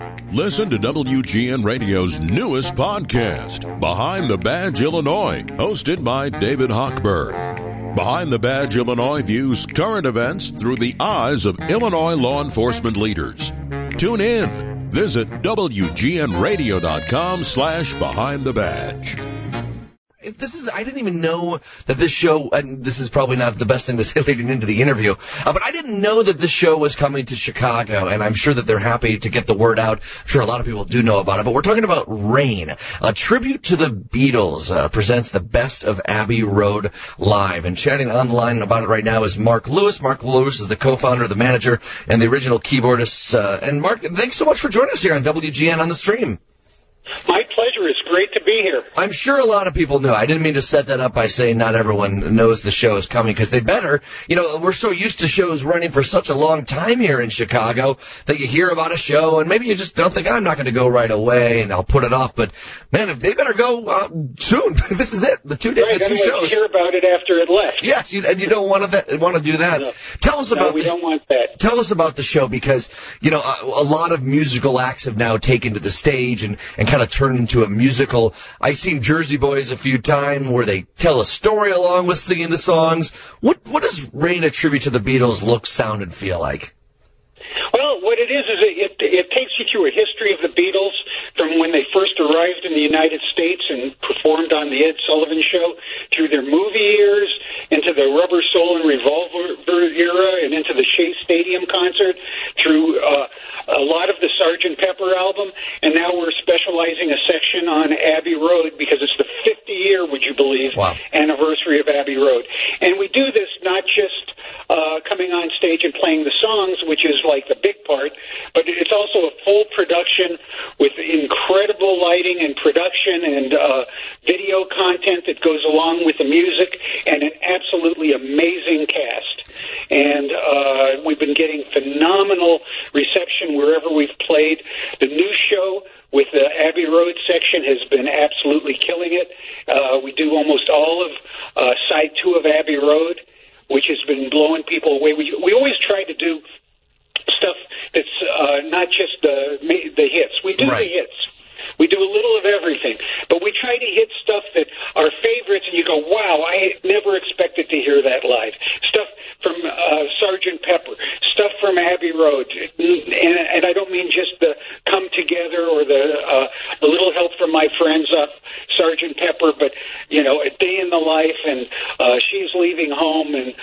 Listen to WGN Radio's newest podcast, Behind the Badge Illinois, hosted by David Hochberg. Behind the Badge Illinois views current events through the eyes of Illinois law enforcement leaders. Tune in. Visit WGNRadio.com/Behind the Badge. I didn't even know that this show, and this is probably not the best thing to say leading into the interview, but I didn't know that this show was coming to Chicago, and I'm sure that they're happy to get the word out. I'm sure a lot of people do know about it, but we're talking about Rain. A tribute to the Beatles presents the Best of Abbey Road live, and chatting on the line about it right now is Mark Lewis. Mark Lewis is the co-founder, the manager, and the original keyboardist. And Mark, thanks so much for joining us here on WGN on the stream. My pleasure. It's great to be here. I'm sure a lot of people know. I didn't mean to set that up by saying not everyone knows the show is coming, because they better. You know, we're so used to shows running for such a long time here in Chicago that you hear about a show and maybe you just don't think, I'm not going to go right away and I'll put it off. But, man, if they better go soon. This is it. The two shows. Hear about it after it left. Yes, and you don't want to do that. No. Tell us about we don't want that. Tell us about the show, because, you know, a lot of musical acts have now taken to the stage and kind of turned into a musical. I've seen Jersey Boys a few times where they tell a story along with singing the songs. What does Rain, a tribute to the Beatles, look, sound, and feel like? Well, what it is it takes you through a history of the Beatles from when they first arrived in the United States and performed on the Ed Sullivan Show, through their movie years, into the Rubber Soul and Revolver era, and into the Shea Stadium concert, through a lot of the Sgt. Pepper album, and now we're specializing a section on Abbey Road because it's the 50-year, would you believe, anniversary of Abbey Road. And we do this not just coming on stage and playing the songs, which is like the big part, but it's also a full production with incredible lighting and production and video content that goes along with the music, and an absolutely amazing cast. And we've been getting phenomenal reception wherever we've played. The new show with the Abbey Road section has been absolutely killing it. We do almost all of side 2 of Abbey Road, which has been blowing people away. We always try to do stuff that's not just the hits. We do the hits. We do a little of everything, but we try to hit stuff that are favorites, and you go, wow, I never expected to hear that live. Stuff from Sgt. Pepper, stuff from Abbey Road, and I don't mean just the Come Together or the Little Help from My Friends off Sgt. Pepper, but, you know, A Day in the Life, and She's Leaving Home, and,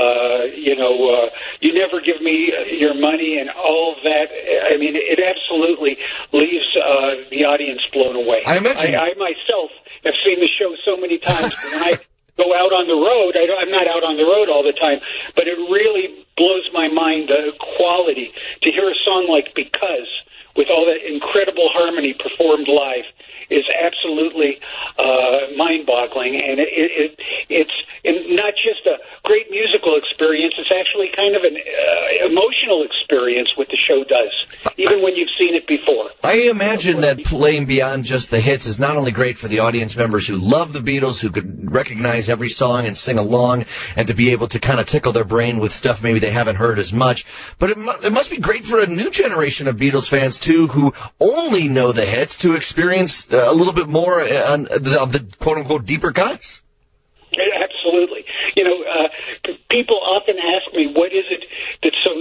You Never Give Me Your Money, and all of that. I mean, it absolutely leaves the audience blown away. I myself have seen the show so many times, but when I go out on the road, I'm not out on the road all the time, but it really blows my mind, the quality, to hear a song like Because, with all that incredible harmony performed live, is absolutely mind-boggling, and it's not just a great musical experience, it's actually kind of an emotional experience what the show does, even when you've seen it before. I imagine that playing beyond just the hits is not only great for the audience members who love the Beatles, who could recognize every song and sing along, and to be able to kind of tickle their brain with stuff maybe they haven't heard as much, but it must be great for a new generation of Beatles fans, too, who only know the hits, to experience a little bit more of the quote-unquote deeper cuts. Absolutely. You know, people often ask me, what is it that's so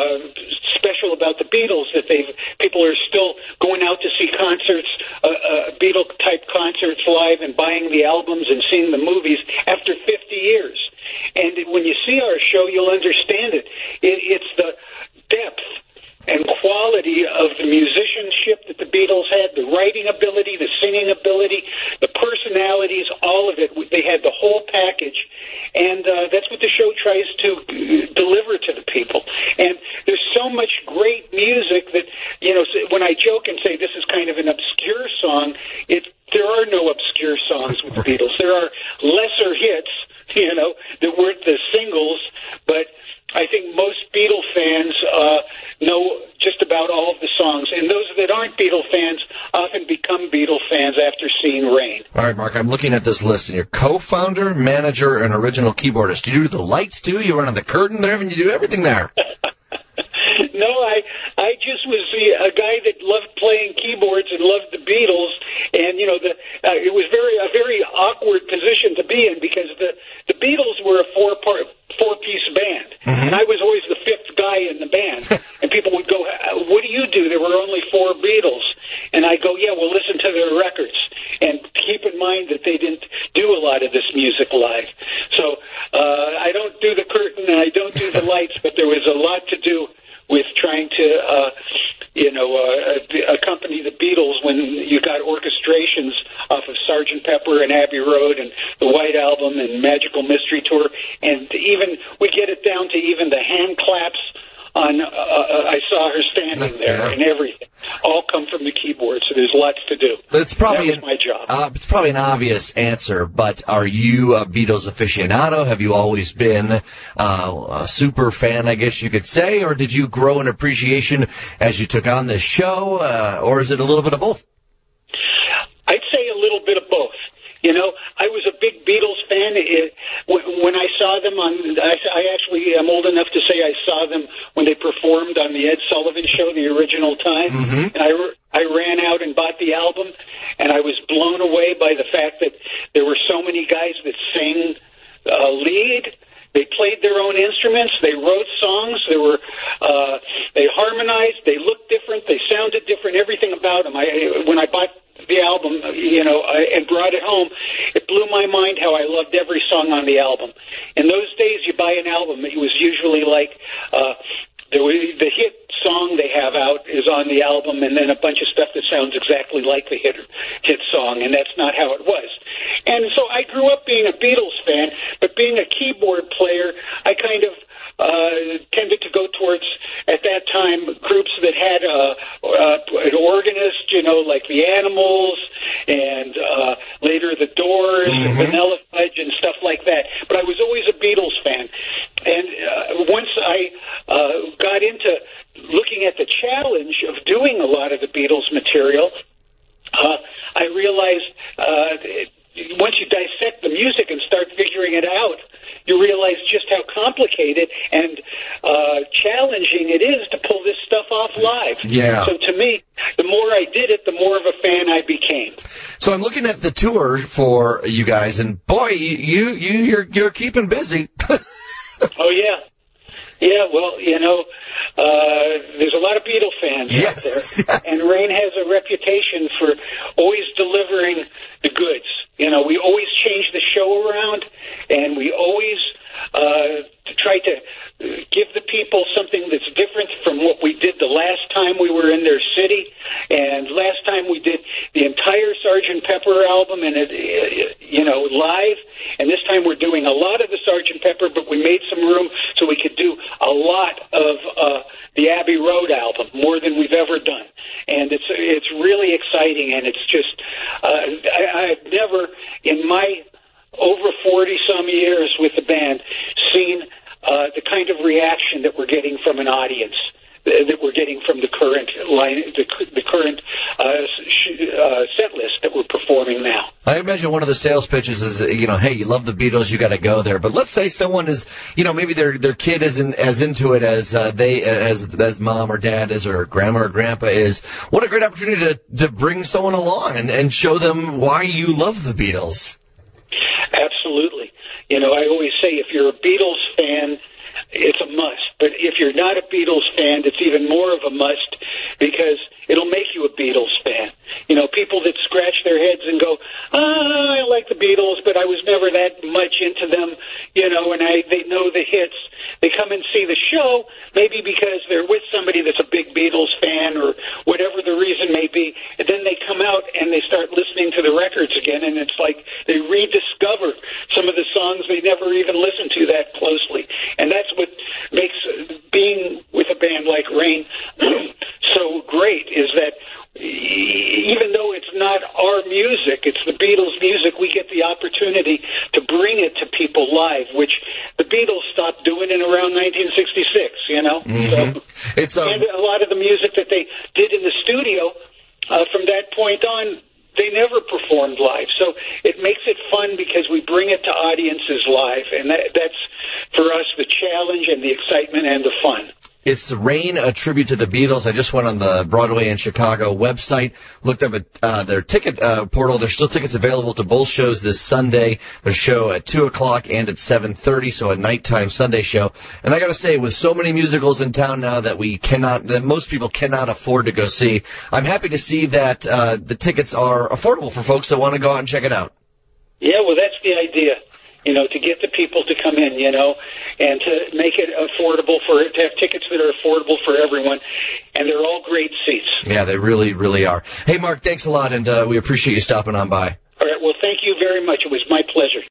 special about the Beatles that people are still going out to see concerts, Beatle-type concerts live, and buying the albums and seeing the movies after 50 years. And when you see our show, you'll understand it. It's the depth and quality of the musicianship that the Beatles had, the writing ability, the singing ability, the personalities, all of it. They had the whole package, and that's what the show tries to deliver to the people. And there's so much great music that, you know, when I joke and say this is kind of an obscure song, there are no obscure songs with the Beatles. There are lesser hits, you know, that weren't the singles, but I think most Beatle fans know just about all of the songs, and those that aren't Beatle fans often become Beatle fans after seeing Rain. All right, Mark, I'm looking at this list, and you're co-founder, manager, and original keyboardist. Do you do the lights, too? You run on the curtain there, and you do everything there. No, I just was a guy that loved playing keyboards and loved the Beatles, and it was a very awkward position to be in because the Beatles were a four-piece band, and I was always the fifth guy in the band, and people would go, "What do you do? There were only four Beatles," and I go, "Yeah, well, listen to their records, and keep in mind that they didn't do a lot of this music live." So I don't do the curtain and I don't do the lights, but there was a lot to do with trying to, accompany the Beatles when you got orchestrations off of Sgt. Pepper and Abbey Road and the White Album and Magical Mystery Tour, and even we get it down to even the hand claps on I Saw Her Standing There and everything. All come from the keyboard, so there's lots to do. That's probably that was my job. It's probably an obvious answer, but are you a Beatles aficionado? Have you always been a super fan, I guess you could say, or did you grow an appreciation as you took on this show, or is it a little bit of both? I'd say a little bit of both. I was a big Beatles fan. When I saw them I actually am old enough to say I saw them when they performed on the Ed Sullivan Show, the original time. And I ran out and bought the album, and I was blown away by the fact that there were so many guys that sang lead. They played their own instruments. They wrote songs. They harmonized. They looked different. They sounded different. Everything about them. When I bought the album, and brought it home, it blew my mind how I loved every song on the album. In those days, you buy an album, it was usually like the hit song they have out is on the album, and then a bunch of stuff that sounds exactly like the hit song, and that's not how it was. And so I grew up being a Beatles fan, but being a keyboard player, I kind of tended to go towards, at that time, groups that had an organist, like the Animals, and later the Doors, and Vanilla Fudge, and stuff like that. But I was always a Beatles fan. And once I got into looking at the challenge of doing a lot of the Beatles material, I realized once you dissect the music and start figuring it out, you realize just how complicated and challenging it is to pull this stuff off live. Yeah. So to me, the more I did it, the more of a fan I became. So I'm looking at the tour for you guys, and boy, you're keeping busy. Oh yeah. Yeah, well, there's a lot of Beatle fans out there. Yes. And Rain has a reputation for always delivering the goods. We always change the show around, and we always try to give the people something that's different from what we did the last time we were in their city. And last time we did the entire Sgt. Pepper album, and live. And this time we're doing a lot of the Sgt. Pepper, but we made some room so we could do a lot of the Abbey Road album, more than we've ever done. And it's really exciting, and it's just I've never, in my over 40-some years with the band, seen the kind of reaction that we're getting from an audience, that we're getting from the current set list that we're performing now. I imagine one of the sales pitches is, hey, you love the Beatles, you got to go there. But let's say someone is, maybe their kid isn't as into it as mom or dad is, or grandma or grandpa is. What a great opportunity to bring someone along and show them why you love the Beatles. Absolutely. I always say if you're a Beatles fan, it's a must. But if you're not a Beatles fan, it's even more of a must, because it'll make you a Beatles fan. People that scratch their heads and go, I like the Beatles, but I was never that much into them, and they know the hits. They come and see the show, maybe because they're with somebody that's a big Beatles fan or whatever the reason may be, and then they come out and they start listening to the records again, and it's like they rediscover some of the songs they never even listened to that closely. And that's what makes being with a band like Rain so great, is that even though it's not our music, it's the Beatles' music, we get the opportunity to bring it to people live, which the Beatles stopped doing in around 1966, So, and a lot of the music that they did in the studio, from that point on, they never performed live. So it makes it fun because we bring it to audiences live, and that's, for us, the challenge and the excitement and the fun. It's Rain, a tribute to the Beatles. I just went on the Broadway in Chicago website, looked up at their ticket portal. There's still tickets available to both shows this Sunday. There's a show at 2 o'clock and at 7:30, so a nighttime Sunday show. And I got to say, with so many musicals in town now that most people cannot afford to go see, I'm happy to see that the tickets are affordable for folks that want to go out and check it out. Yeah, well, that's the idea. To get the people to come in, and to make it affordable to have tickets that are affordable for everyone. And they're all great seats. Yeah, they really, really are. Hey, Mark, thanks a lot, and we appreciate you stopping on by. All right, well, thank you very much. It was my pleasure.